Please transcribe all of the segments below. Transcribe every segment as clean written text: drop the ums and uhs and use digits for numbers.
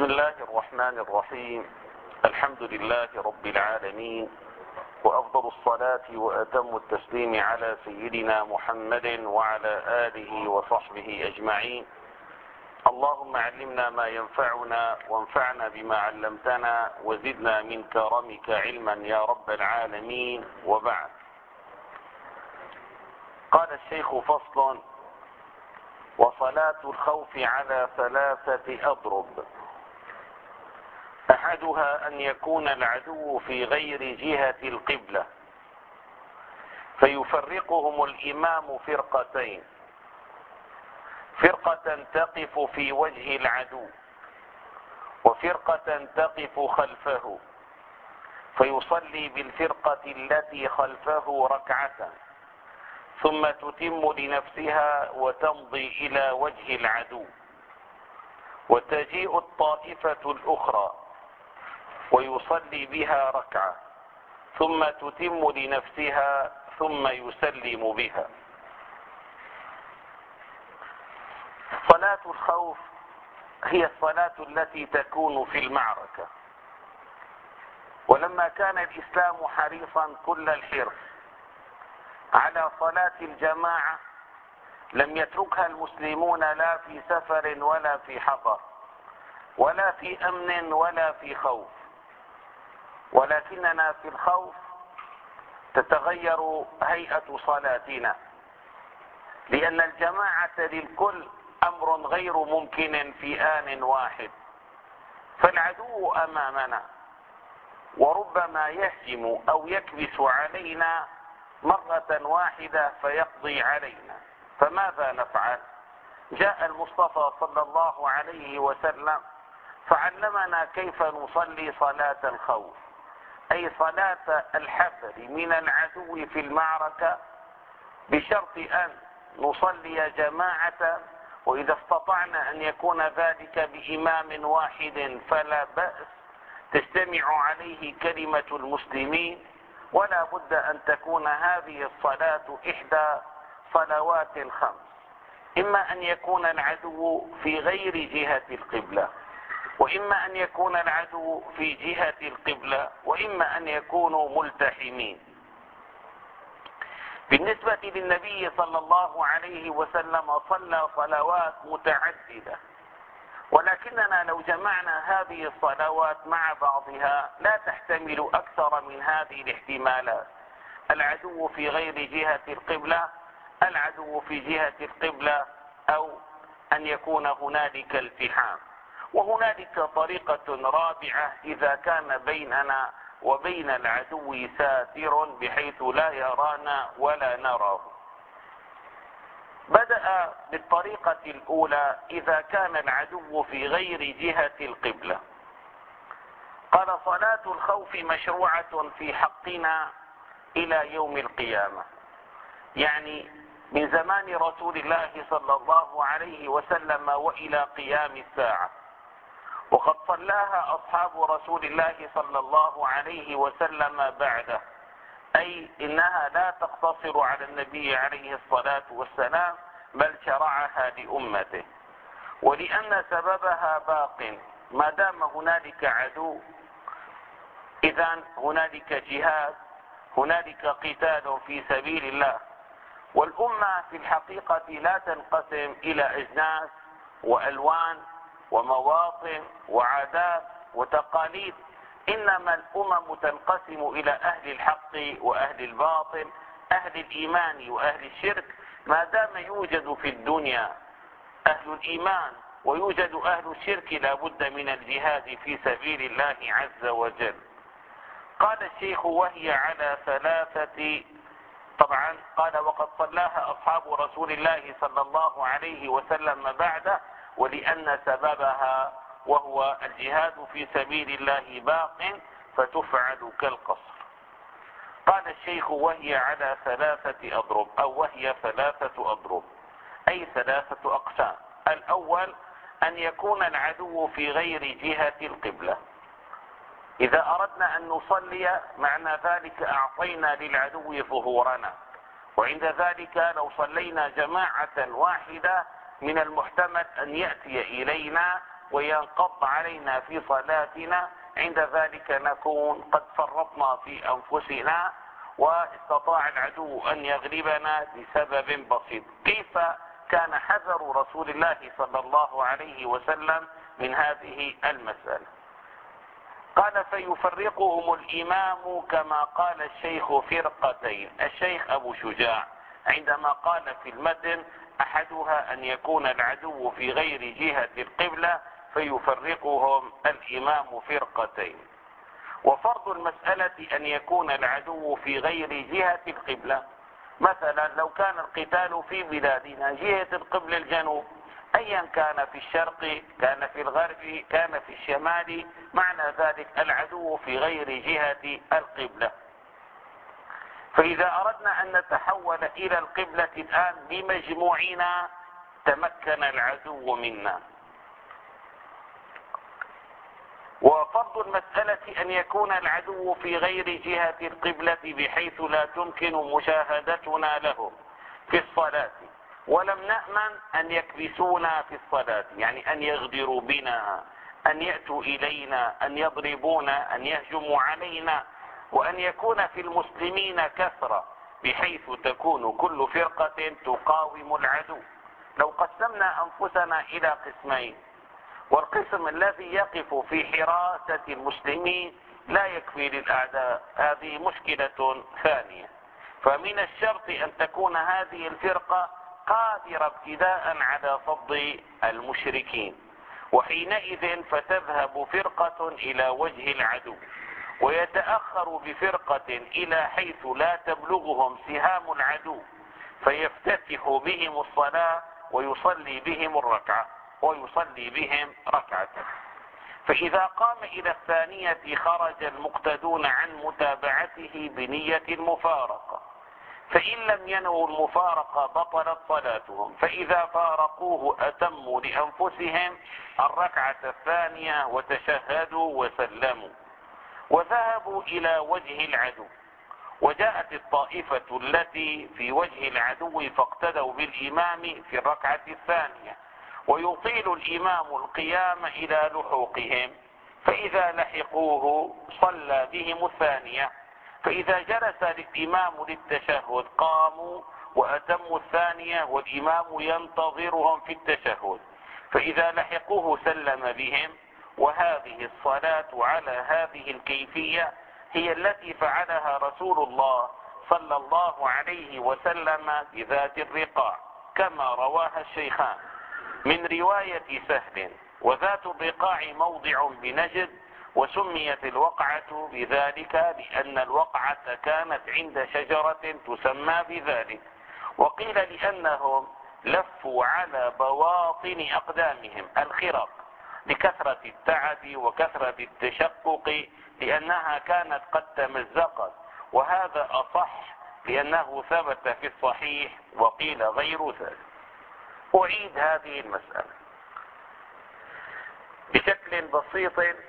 بسم الله الرحمن الرحيم. الحمد لله رب العالمين، وأفضل الصلاة وأتم التسليم على سيدنا محمد وعلى آله وصحبه أجمعين. اللهم علمنا ما ينفعنا وانفعنا بما علمتنا وزدنا من كرمك علما يا رب العالمين. وبعد، قال الشيخ: فصل: وصلاة الخوف على 3 أضرب. أحدها أن يكون العدو في غير جهة القبلة فيفرقهم الإمام فرقتين: فرقة تقف في وجه العدو وفرقة تقف خلفه، فيصلي بالفرقة التي خلفه ركعة ثم تتم لنفسها وتمضي إلى وجه العدو، وتجيء الطائفة الأخرى ويصلي بها ركعة ثم تتم لنفسها ثم يسلم بها. صلاة الخوف هي الصلاة التي تكون في المعركة، ولما كان الإسلام حريصا كل الحرص على صلاة الجماعة لم يتركها المسلمون لا في سفر ولا في حضر ولا في أمن ولا في خوف، ولكننا في الخوف تتغير هيئة صلاتنا، لأن الجماعة للكل أمر غير ممكن في آن واحد، فالعدو أمامنا وربما يهجم أو يكبس علينا مرة واحدة فيقضي علينا، فماذا نفعل؟ جاء المصطفى صلى الله عليه وسلم فعلمنا كيف نصلي صلاة الخوف، أي صلاة الحذر من العدو في المعركة، بشرط أن نصلي جماعة، وإذا استطعنا أن يكون ذلك بإمام واحد فلا بأس، تجتمع عليه كلمة المسلمين، ولا بد أن تكون هذه الصلاة إحدى صلوات الخمس، إما أن يكون العدو في غير جهة القبلة، وإما أن يكون العدو في جهة القبلة، وإما أن يكونوا ملتحمين. بالنسبة للنبي صلى الله عليه وسلم صلى صلوات متعددة، ولكننا لو جمعنا هذه الصلوات مع بعضها لا تحتمل أكثر من هذه الاحتمالات: العدو في غير جهة القبلة، العدو في جهة القبلة، أو أن يكون هنالك التحام. وهنالك طريقة رابعة: إذا كان بيننا وبين العدو ساتر بحيث لا يرانا ولا نراه. بدأ بالطريقة الأولى: إذا كان العدو في غير جهة القبلة. قال: صلاة الخوف مشروعة في حقنا إلى يوم القيامة، يعني من زمان رسول الله صلى الله عليه وسلم وإلى قيام الساعة، وقد صلاها أصحاب رسول الله صلى الله عليه وسلم بعده، أي إنها لا تقتصر على النبي عليه الصلاة والسلام بل شرعها لأمته، ولأن سببها باق ما دام هنالك عدو، إذن هنالك جهاد، هنالك قتال في سبيل الله. والأمة في الحقيقة لا تنقسم إلى أجناس وألوان ومواطن وعادات وتقاليد، إنما الأمم تنقسم إلى أهل الحق وأهل الباطل، أهل الإيمان وأهل الشرك. ما دام يوجد في الدنيا أهل الإيمان ويوجد أهل الشرك لا بد من الجهاد في سبيل الله عز وجل. قال الشيخ: وهي على 3. طبعا قال: وقد صلاها أصحاب رسول الله صلى الله عليه وسلم بعده، ولأن سببها وهو الجهاد في سبيل الله باق فتفعل كالقصر. قال الشيخ: وهي على 3 أضرب، أو وهي 3 أضرب، أي 3 أقسام. الأول: أن يكون العدو في غير جهة القبلة. إذا أردنا أن نصلي معنى ذلك أعطينا للعدو ظهورنا، وعند ذلك لو صلينا جماعة واحدة من المحتمل أن يأتي إلينا وينقض علينا في صلاتنا، عند ذلك نكون قد فرطنا في أنفسنا واستطاع العدو أن يغلبنا بسبب بسيط. كيف كان حذر رسول الله صلى الله عليه وسلم من هذه المسألة؟ قال: فيفرقهم الإمام كما قال الشيخ فرقتين. الشيخ أبو شجاع عندما قال في المتن: أحدها أن يكون العدو في غير جهة القبلة فيفرقهم الإمام فرقتين. وفرض المسألة أن يكون العدو في غير جهة القبلة، مثلا لو كان القتال في بلادنا جهة القبلة الجنوب، أيا كان في الشرق كان في الغرب كان في الشمال، معنى ذلك العدو في غير جهة القبلة. فإذا أردنا أن نتحول إلى القبلة الآن بمجموعنا تمكن العدو منا. وفرض المسألة أن يكون العدو في غير جهة القبلة بحيث لا تمكن مشاهدتنا له في الصلاة، ولم نأمن أن يكبسونا في الصلاة، يعني أن يغدروا بنا، أن يأتوا إلينا، أن يضربونا، أن يهجموا علينا، وأن يكون في المسلمين كثرة بحيث تكون كل فرقة تقاوم العدو. لو قسمنا أنفسنا إلى قسمين، والقسم الذي يقف في حراسة المسلمين لا يكفي للأعداء، هذه مشكلة ثانية. فمن الشرط أن تكون هذه الفرقة قادرة ابتداء على صد المشركين، وحينئذ فتذهب فرقة إلى وجه العدو ويتأخر بفرقة إلى حيث لا تبلغهم سهام العدو، فيفتتح بهم الصلاة ويصلي بهم ركعة. فإذا قام إلى الثانية خرج المقتدون عن متابعته بنية المفارقة، فإن لم ينووا المفارقة بطلت صلاتهم، فإذا فارقوه أتموا لأنفسهم الركعة الثانية وتشهدوا وسلموا وذهبوا إلى وجه العدو. وجاءت الطائفة التي في وجه العدو فاقتدوا بالإمام في الركعة الثانية، ويطيل الإمام القيام إلى لحوقهم، فإذا لحقوه صلى بهم الثانية، فإذا جلس الإمام للتشهد قاموا وأتموا الثانية والإمام ينتظرهم في التشهد، فإذا لحقوه سلم بهم. وهذه الصلاة على هذه الكيفية هي التي فعلها رسول الله صلى الله عليه وسلم بذات الرقاع، كما رواها الشيخان من رواية سهل: وذات الرقاع موضع بنجد، وسميت الوقعة بذلك لأن الوقعة كانت عند شجرة تسمى بذلك، وقيل لأنهم لفوا على بواطن أقدامهم الخرق لكثرة التعب وكثرة التشقق، لأنها كانت قد تمزقت، وهذا أصح لأنه ثبت في الصحيح، وقيل غير ذلك. أعيد هذه المسألة بشكل بسيط.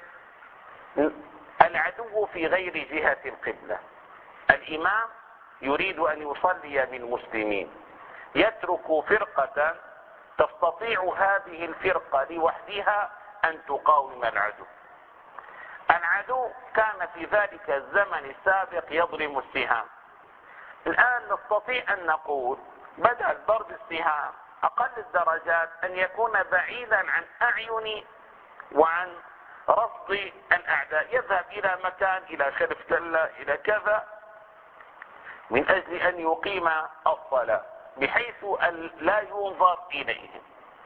العدو في غير جهة القبلة، الإمام يريد أن يصلي بالمسلمين، يترك فرقة تستطيع هذه الفرقة لوحدها أن تقاوم العدو. العدو كان في ذلك الزمن السابق يضرم السهام، الآن نستطيع أن نقول بدل ضرب السهام أقل الدرجات أن يكون بعيدا عن أعين وعن رصد الأعداء، يذهب إلى مكان، إلى خلف تلة، إلى كذا، من أجل أن يقيم الصلاة بحيث لا ينظر إليهم.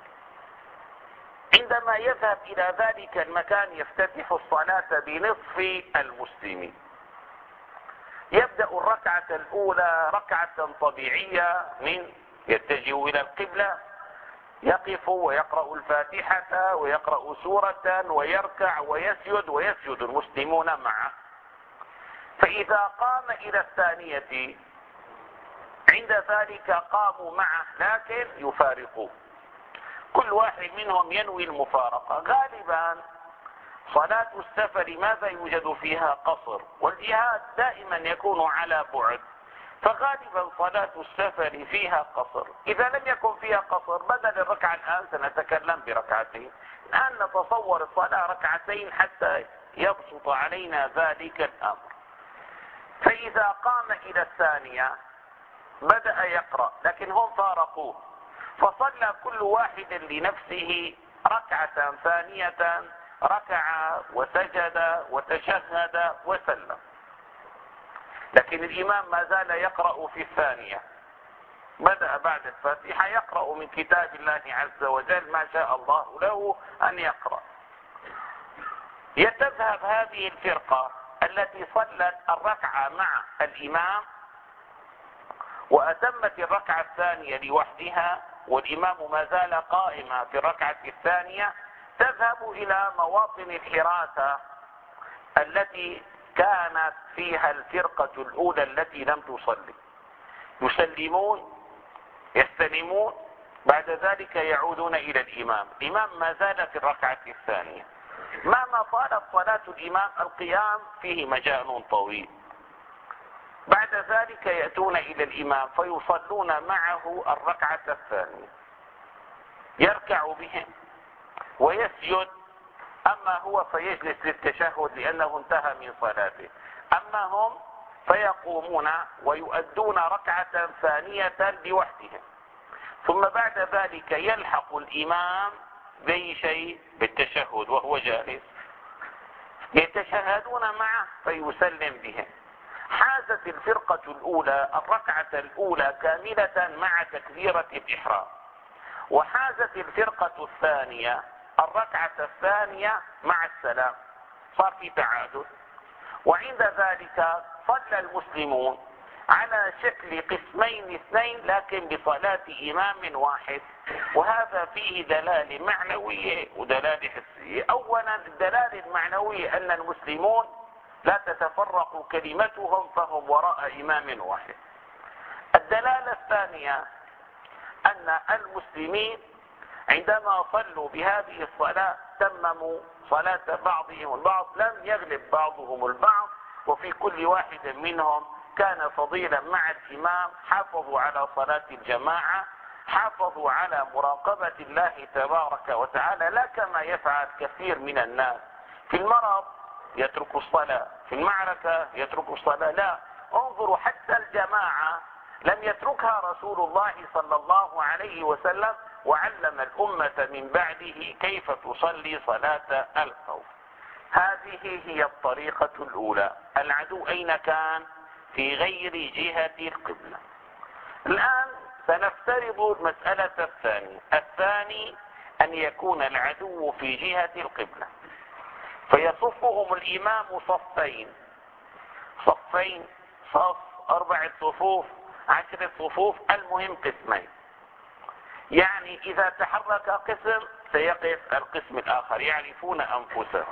عندما يذهب إلى ذلك المكان يفتتح الصلاة بنصف المسلمين، يبدأ الركعة الأولى ركعة طبيعية من يتجه إلى القبلة، يقف ويقرأ الفاتحة ويقرأ سورة ويركع ويسجد المسلمون معه. فإذا قام إلى الثانية عند ذلك قاموا معه لكن يفارقوه، كل واحد منهم ينوي المفارقة. غالبا صلاة السفر ماذا يوجد فيها؟ قصر، والجهاد دائما يكون على بعد، فغالبا صلاة السفر فيها قصر. إذا لم يكن فيها قصر بدل الركعة الآن سنتكلم بركعتين، الآن نتصور الصلاة ركعتين حتى يبسط علينا ذلك الأمر. فإذا قام إلى الثانية بدأ يقرأ، لكن هم فارقوه، فصلى كل واحد لنفسه ركعة ثانية، ركع وسجد وتشهد وسلم، لكن الإمام ما زال يقرأ في الثانية. بدأ بعد الفاتحة يقرأ من كتاب الله عز وجل ما شاء الله له أن يقرأ. يتذهب هذه الفرقة التي صلت الركعة مع الإمام وأتمت الركعة الثانية لوحدها والإمام ما زال قائما في الركعة الثانية، تذهب إلى مواطن الحراسة التي كانت فيها الفرقة الأولى التي لم تصلي، يسلمون يستلمون، بعد ذلك يعودون إلى الإمام. الإمام ما زال في الركعة الثانية، مهما طالت صلاة الإمام القيام فيه مجال طويل. بعد ذلك يأتون إلى الإمام فيصلون معه الركعة الثانية، يركع بهم ويسجد، أما هو فيجلس للتشهد لأنه انتهى من صلاته، أما هم فيقومون ويؤدون ركعة ثانية لوحدهم، ثم بعد ذلك يلحق الإمام بأي شيء بالتشهد وهو جالس، يتشهدون معه فيسلم بهم. حازت الفرقة الأولى الركعة الأولى كاملة مع تكبيرة الإحرام، وحازت الفرقة الثانية الركعة الثانية مع السلام، صار في تعادل. وعند ذلك صلى المسلمون على شكل قسمين اثنين لكن بصلاة إمام واحد، وهذا فيه دلالة معنوية ودلالة حسية. أولا الدلالة المعنوية أن المسلمون لا تتفرق كلمتهم فهم وراء إمام واحد. الدلالة الثانية أن المسلمين عندما صلوا بهذه الصلاة تمموا صلاة بعضهم البعض، لم يغلب بعضهم البعض، وفي كل واحد منهم كان فضيلا مع الإمام، حافظوا على صلاة الجماعة، حافظوا على مراقبة الله تبارك وتعالى، لا كما يفعل كثير من الناس في المرض يترك الصلاة، في المعركة يترك الصلاة. لا، انظروا حتى الجماعة لم يتركها رسول الله صلى الله عليه وسلم، وعلم الأمة من بعده كيف تصلي صلاة الخوف. هذه هي الطريقة الأولى. العدو أين كان؟ في غير جهة القبلة. الآن سنفترض المسألة الثانية. الثاني أن يكون العدو في جهة القبلة، فيصفهم الإمام صفين، صف 4 صفوف 10 صفوف، المهم قسمين، يعني إذا تحرك قسم سيقف القسم الآخر، يعرفون أنفسهم،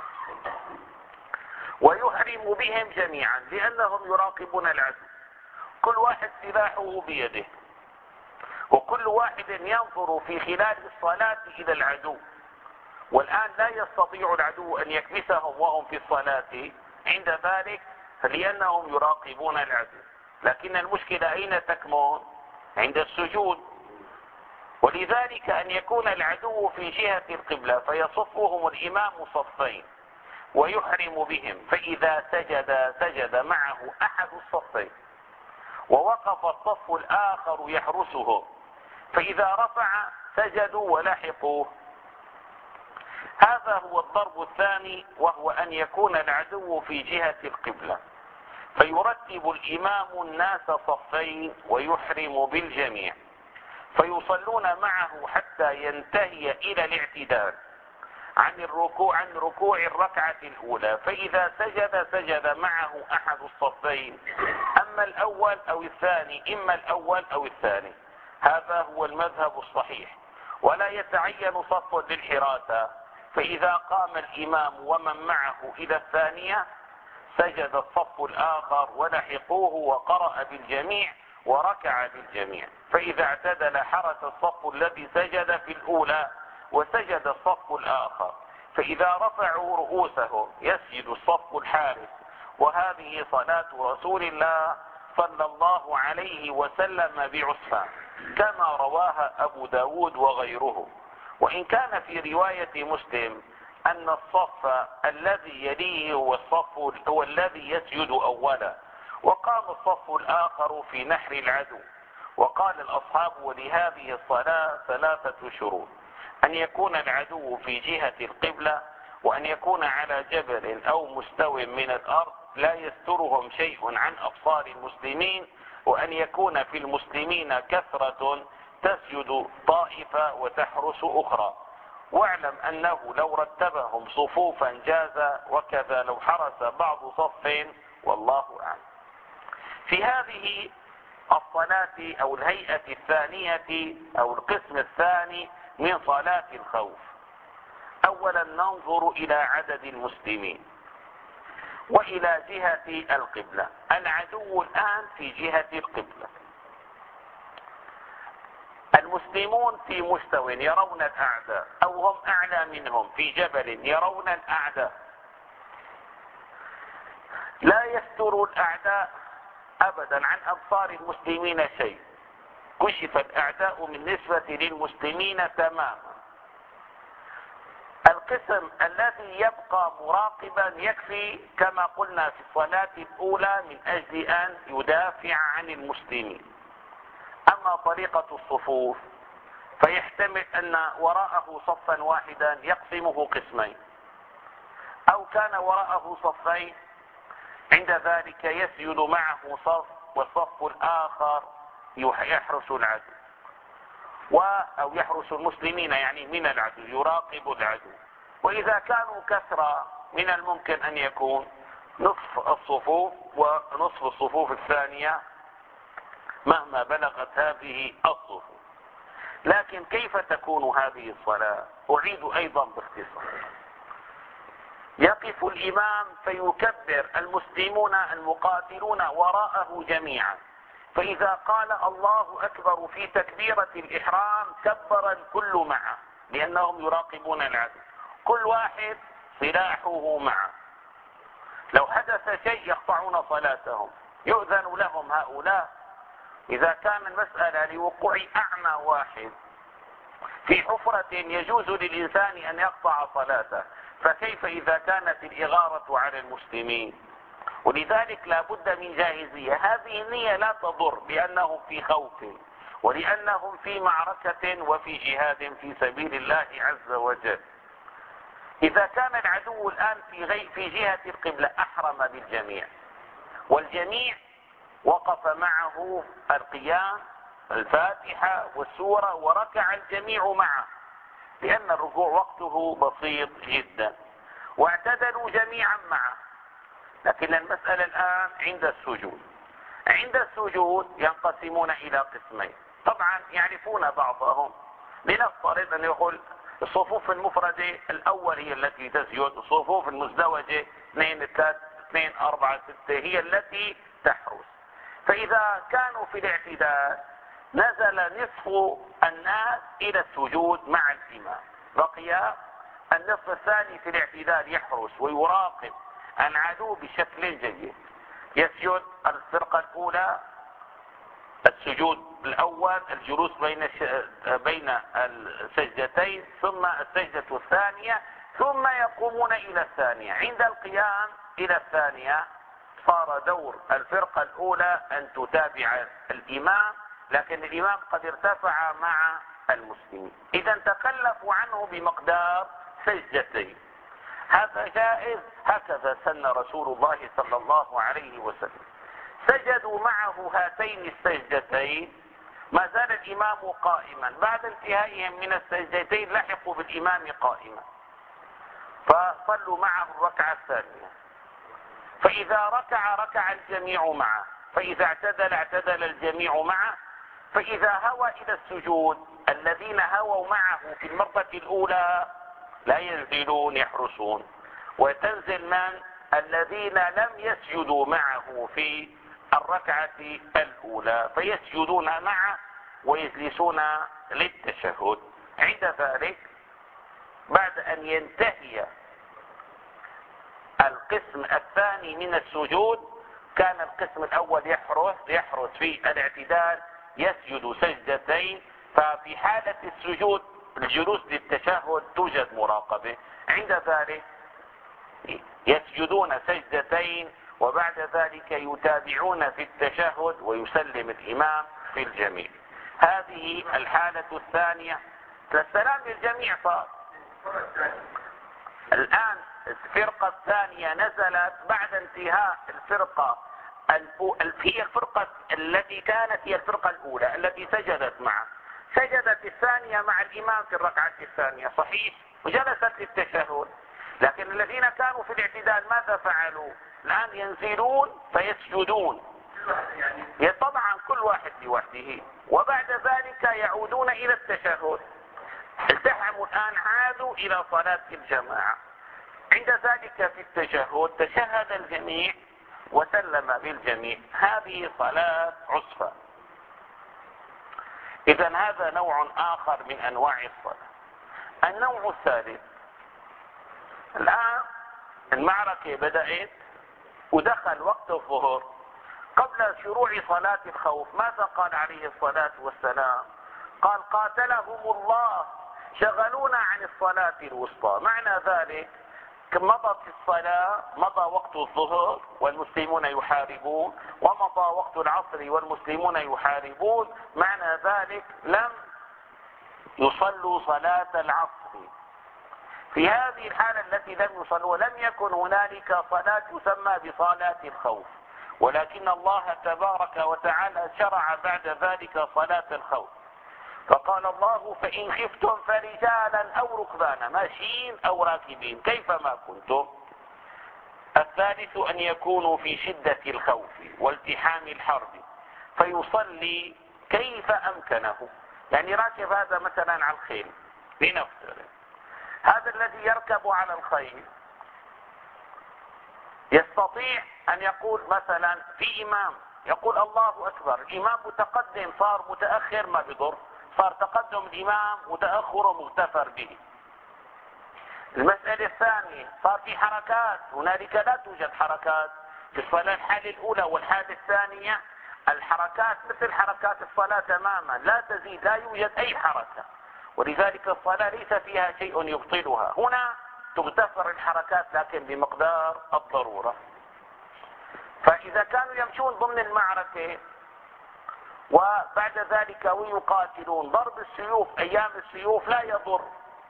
ويحرم بهم جميعا لأنهم يراقبون العدو، كل واحد سلاحه بيده، وكل واحد ينظر في خلال الصلاة إلى العدو. والآن لا يستطيع العدو أن يكبسهم وهم في الصلاة عند ذلك لأنهم يراقبون العدو، لكن المشكلة أين تكمن؟ عند السجود. ولذلك أن يكون العدو في جهة القبلة فيصفهم الإمام صفين ويحرم بهم، فإذا سجد معه أحد الصفين ووقف الصف الآخر يحرسهم، فإذا رفع سجدوا ولحقوه. هذا هو الضرب الثاني، وهو أن يكون العدو في جهة القبلة، فيرتب الإمام الناس صفين ويحرم بالجميع، فيصلون معه حتى ينتهي إلى الاعتدال عن ركوع الركعة الأولى، فإذا سجد معه أحد الصفين، أما الأول أو الثاني، إما الأول أو الثاني. هذا هو المذهب الصحيح، ولا يتعين صف للحراسة، فإذا قام الإمام ومن معه إلى الثانية سجد الصف الآخر ولحقوه وقرأ بالجميع وركع بالجميع، فإذا اعتدل حرس الصف الذي سجد في الأولى وسجد الصف الآخر، فإذا رفعوا رؤوسهم يسجد الصف الحارس. وهذه صلاة رسول الله صلى الله عليه وسلم بعسفان كما رواها أبو داود وغيره. وإن كان في رواية مسلم أن الصف الذي يليه هو الذي يسجد أولا، وقام الصف الآخر في نحر العدو. وقال الأصحاب: ولهذه الصلاة 3 شروط: أن يكون العدو في جهة القبلة، وأن يكون على جبل أو مستو من الأرض لا يسترهم شيء عن أبصار المسلمين، وأن يكون في المسلمين كثرة تسجد طائفة وتحرس أخرى. واعلم أنه لو رتبهم صفوفا جاز، وكذا لو حرس بعض صف، والله أعلم. في هذه الصلاة أو الهيئة الثانية أو القسم الثاني من صلاة الخوف، أولا ننظر إلى عدد المسلمين وإلى جهة القبلة. العدو الآن في جهة القبلة، المسلمون في مستوى يرون الأعداء، أو هم أعلى منهم في جبل يرون الأعداء، لا يستر الأعداء أبدا عن أبصار المسلمين شيء، كشف الأعداء بالنسبة للمسلمين تماما. القسم الذي يبقى مراقبا يكفي كما قلنا في الصلاة الأولى من أجل أن يدافع عن المسلمين. أما طريقة الصفوف فيحتمل أن وراءه صفا واحدا يقسمه قسمين، أو كان وراءه صفين، عند ذلك يسجد معه صف والصف الآخر يحرس العدو، أو يحرس المسلمين يعني من العدو، يراقب العدو. وإذا كانوا كثرة من الممكن أن يكون نصف الصفوف ونصف الصفوف الثانية مهما بلغت هذه الصفوف. لكن كيف تكون هذه الصلاة؟ أعيد أيضا باختصار. يقف الإمام فيكبر المسلمون المقاتلون وراءه جميعا، فإذا قال الله أكبر في تكبيرة الإحرام كبر الكل معه، لأنهم يراقبون العدو، كل واحد سلاحه معه. لو حدث شيء يقطعون صلاتهم، يؤذن لهم هؤلاء. إذا كان المسألة لوقوع أعمى واحد في حفرة يجوز للإنسان أن يقطع صلاته، فكيف إذا كانت الإغارة على المسلمين؟ ولذلك لا بد من جاهزية. هذه النية لا تضر، لأنهم في خوف ولأنهم في معركة وفي جهاد في سبيل الله عز وجل. إذا كان العدو الآن في جهة القبلة أحرم بالجميع، والجميع وقف معه القيام، الفاتحة والسورة، وركع الجميع معه، لأن الركوع وقته بسيط جدا، واعتدلوا جميعا معه. لكن المسألة الآن عند السجود. عند السجود ينقسمون إلى قسمين، طبعا يعرفون بعضهم. لنفترض أن يقول الصفوف المفردة الأول هي التي تسجد، الصفوف المزدوجة 2 3 2 4 6 هي التي تحرس. فإذا كانوا في الاعتدال نزل نصف الناس إلى السجود مع الإمام، بقي النصف الثاني في الاعتدال يحرس ويراقب العدو بشكل جيد. يسجد الفرقة الأولى السجود الأول، الجلوس بين السجدتين، ثم السجدة الثانية، ثم يقومون إلى الثانية. عند القيام إلى الثانية صار دور الفرقة الأولى أن تتابع الإمام، لكن الإمام قد ارتفع مع المسلمين، إذا تكلفوا عنه بمقدار سجدتين. هذا جائز، هكذا سن رسول الله صلى الله عليه وسلم. سجدوا معه هاتين السجدتين، ما زال الإمام قائما، بعد انتهائهم من السجدتين لحقوا بالإمام قائما، فصلوا معه الركعة الثانية. فإذا ركع الجميع معه، فإذا اعتدل الجميع معه. فإذا هوى إلى السجود الذين هووا معه في المرة الأولى لا ينزلون يحرسون، وتنزل من الذين لم يسجدوا معه في الركعة الأولى فيسجدون معه ويجلسون للتشهد. عند ذلك بعد أن ينتهي القسم الثاني من السجود، كان القسم الأول يحرس في الاعتدال، يسجد سجدتين، ففي حالة السجود الجلوس للتشهد توجد مراقبة. عند ذلك يسجدون سجدتين وبعد ذلك يتابعون في التشهد ويسلم الإمام في الجميع. هذه الحالة الثانية. السلام للجميع صار. الآن الفرقة الثانية نزلت بعد انتهاء الفرقة هي الفرقة التي كانت هي الفرقة الأولى التي سجدت معه. سجدت الثانية مع الإمام في الركعة الثانية صحيح وجلست للتشهد. لكن الذين كانوا في الاعتدال ماذا فعلوا؟ الآن ينزلون فيسجدون طبعا كل واحد لوحده وبعد ذلك يعودون إلى التشهد. التحموا الآن عادوا إلى صلاة الجماعة. عند ذلك في التشهد تشهد الجميع وسلم بالجميع. هذه صلاة عصفة. إذن هذا نوع آخر من أنواع الصلاة. النوع الثالث، الآن المعركة بدأت ودخل وقت الظهر. قبل شروع صلاة الخوف ماذا قال عليه الصلاة والسلام؟ قال قاتلهم الله شغلونا عن الصلاة الوسطى. معنى ذلك مضت الصلاة، مضى وقت الظهر والمسلمون يحاربون ومضى وقت العصر والمسلمون يحاربون. معنى ذلك لم يصلوا صلاة العصر. في هذه الحالة التي لم يصلوا لم يكن هنالك صلاة تسمى بصلاة الخوف، ولكن الله تبارك وتعالى شرع بعد ذلك صلاة الخوف. فقال الله فإن خفتم فرجالا أو ركبانا ماشيين أو راكبين كيفما كنتم. الثالث أن يكونوا في شدة الخوف والتحام الحرب فيصلي كيف أمكنه. يعني راكب هذا مثلا على الخيل لنفترض، هذا الذي يركب على الخيل يستطيع أن يقول مثلا في إمام يقول الله أكبر، الإمام متقدم صار متأخر ما بضر، صار تقدم الإمام وتأخر مغتفر به. المسألة الثانية صار في حركات، هنالك لا توجد حركات في الصلاة. الحالة الأولى والحالة الثانية الحركات مثل حركات الصلاة تماما لا تزيد، لا يوجد أي حركة، ولذلك الصلاة ليس فيها شيء يبطلها. هنا تغتفر الحركات لكن بمقدار الضرورة. فإذا كانوا يمشون ضمن المعركة وبعد ذلك ويقاتلون ضرب السيوف أيام السيوف لا يضر،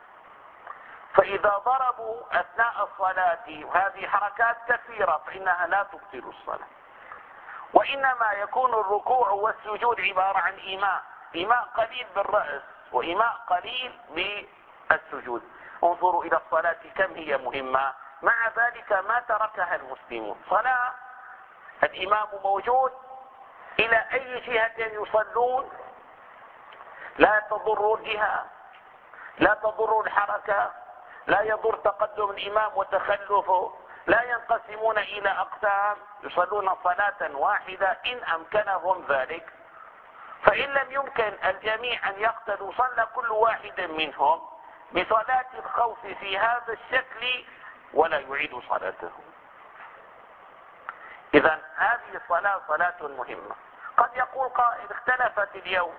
فإذا ضربوا أثناء الصلاة وهذه حركات كثيرة فإنها لا تبطل الصلاة. وإنما يكون الركوع والسجود عبارة عن إيماء قليل بالرأس وإيماء قليل بالسجود. انظروا إلى الصلاة كم هي مهمة، مع ذلك ما تركها المسلمون. صلاة الإمام موجود إلى أي جهة يصلون لا تضر الجهة، لا تضر الحركة، لا يضر تقدم الإمام وتخلفه، لا ينقسمون إلى أقسام، يصلون صلاة واحدة إن أمكنهم ذلك. فإن لم يمكن الجميع أن يقتدوا صلى كل واحد منهم بصلاة الخوف في هذا الشكل ولا يعيد صلاته. إذن هذه الصلاة صلاة مهمة. قد يقول قائل اختلفت اليوم،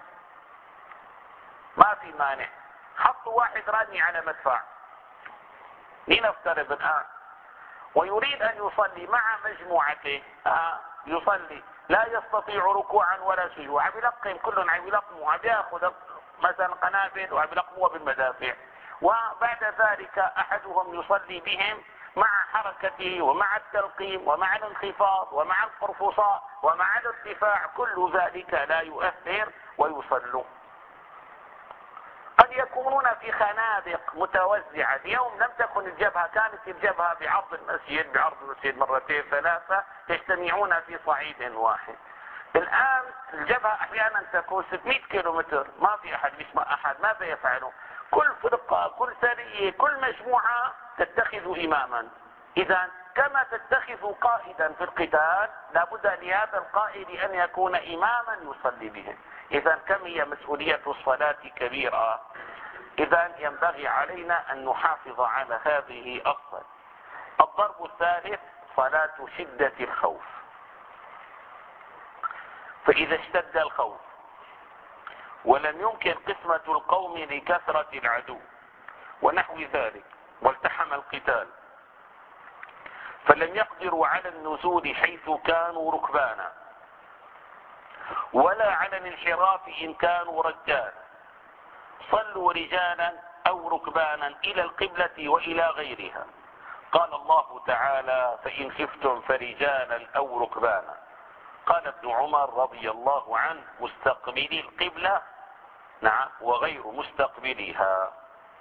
ما في مانع، حطوا واحد رامي على مدفع لنفترض الآن ويريد أن يصلي مع مجموعته، يصلي لا يستطيع ركوعا ولا سجودا، عم يلقم كلهم، عم يلقموا، عم ياخذ مثلا قنابل وعم يلقموها بالمدافع، وبعد ذلك أحدهم يصلي بهم مع حركته ومع التلقيم ومع الانخفاض ومع القرفصاء ومع الارتفاع، كل ذلك لا يؤثر ويصلوا. قد يكونون في خنادق متوزعة، اليوم لم تكن الجبهة، كانت الجبهة بعرض المسجد مرتين ثلاثة يجتمعون في صعيد واحد. الآن الجبهة أحيانا تكون 600 كيلومتر، ما في أحد يسمع أحد، ماذا يفعلون؟ كل فرقة كل سرية كل مجموعة تتخذ إماما. إذا كما تتخذ قائدا في القتال لابد لهذا القائد أن يكون إماما يصلي بهم. إذا كم هي مسؤولية الصلاة كبيرة. إذا ينبغي علينا أن نحافظ على هذه الصلاة. الضرب الثالث صلاة شدة الخوف. فإذا اشتد الخوف ولم يمكن قسمة القوم لكثرة العدو ونحو ذلك، والتحم القتال، فلم يقدروا على النزول حيث كانوا ركبانا، ولا على الانحراف إن كانوا رجالا، صلوا رجالا أو ركبانا إلى القبلة وإلى غيرها. قال الله تعالى: فإن خفتم فرجالا أو ركبانا. قال ابن عمر رضي الله عنه: مستقبلي القبلة، نعم، وغير مستقبلها،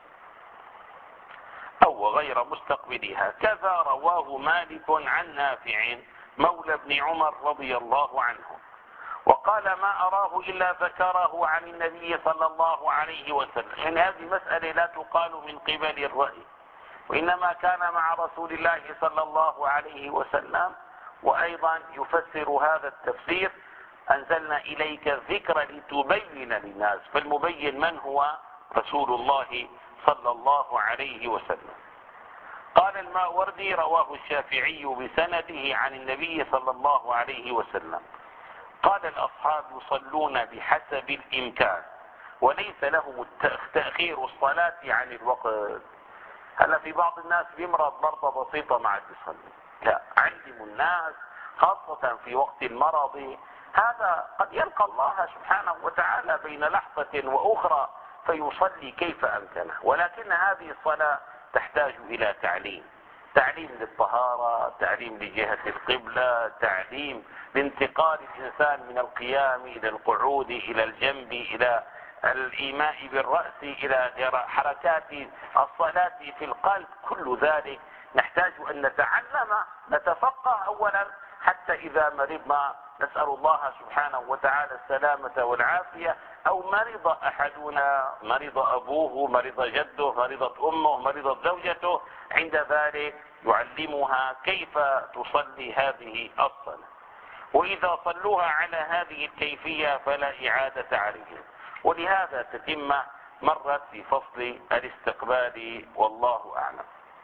أو غير مستقبلها. كذا رواه مالك عن نافع مولى ابن عمر رضي الله عنه، وقال: ما أراه إلا ذكره عن النبي صلى الله عليه وسلم. يعني هذه مسألة لا تقال من قبل الرأي، وإنما كان مع رسول الله صلى الله عليه وسلم. وأيضا يفسر هذا التفسير: أنزلنا إليك الذكر لتبين للناس، فالمبين من هو؟ رسول الله صلى الله عليه وسلم. قال الماوردي: رواه الشافعي بسنده عن النبي صلى الله عليه وسلم. قال الأصحاب: يصلون بحسب الإمكان، وليس لهم تأخير الصلاة عن الوقت. هلا في بعض الناس بيمرض مرضى بسيطة ما عاد يصلي، لا، علموا الناس خاصة في وقت المرض. هذا قد يلقى الله سبحانه وتعالى بين لحظة وأخرى فيصلي كيف أمكنه، ولكن هذه الصلاة تحتاج إلى تعليم للطهارة، تعليم لجهة القبلة، تعليم لانتقال الإنسان من القيام إلى القعود إلى الجنب إلى الإيماء بالرأس إلى حركات الصلاة في القلب. كل ذلك نحتاج أن نتعلم، نتفقه أولا، حتى إذا مرضنا نسأل الله سبحانه وتعالى السلامة والعافية، أو مرض أحدنا، مرض أبوه، مرض جده، مرضت أمه، مرضت زوجته، عند ذلك يعلمها كيف تصلي هذه الصلاة. وإذا صلوها على هذه الكيفية فلا إعادة عليهم. ولهذا تتم مرت في فصل الاستقبال، والله أعلم.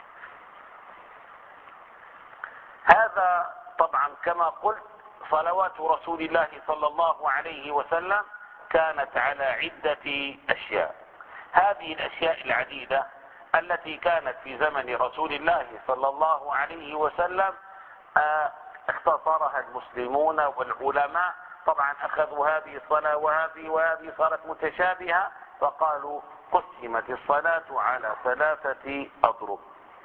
هذا طبعا كما قلت صلوات رسول الله صلى الله عليه وسلم كانت على عدة أشياء. هذه الأشياء العديدة التي كانت في زمن رسول الله صلى الله عليه وسلم اختصرها المسلمون والعلماء. طبعا أخذوا هذه الصلاة وهذه صارت متشابهة، فقالوا قسمت الصلاة على 3 أضرب.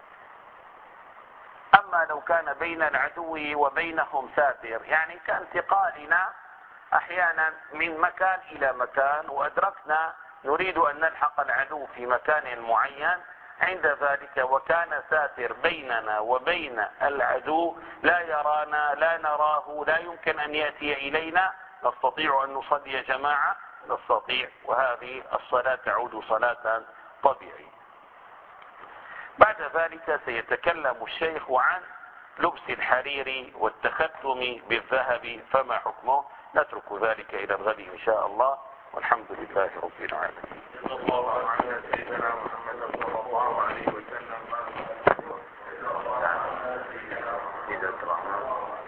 أما لو كان بين العدو وبينهم ساتر، يعني كانتقالنا أحيانا من مكان إلى مكان وأدركنا نريد أن نلحق العدو في مكان معين، عند ذلك وكان ساتر بيننا وبين العدو، لا يرانا، لا نراه، لا يمكن أن يأتي إلينا، نستطيع أن نصلي جماعة، نستطيع، وهذه الصلاة تعود صلاة طبيعية. بعد ذلك سيتكلم الشيخ عن لبس الحرير والتختم بالذهب، فما حكمه؟ نترك ذلك إلى الغد إن شاء الله، والحمد لله رب العالمين. صلى الله على سيدنا محمد صلى الله عليه وسلم.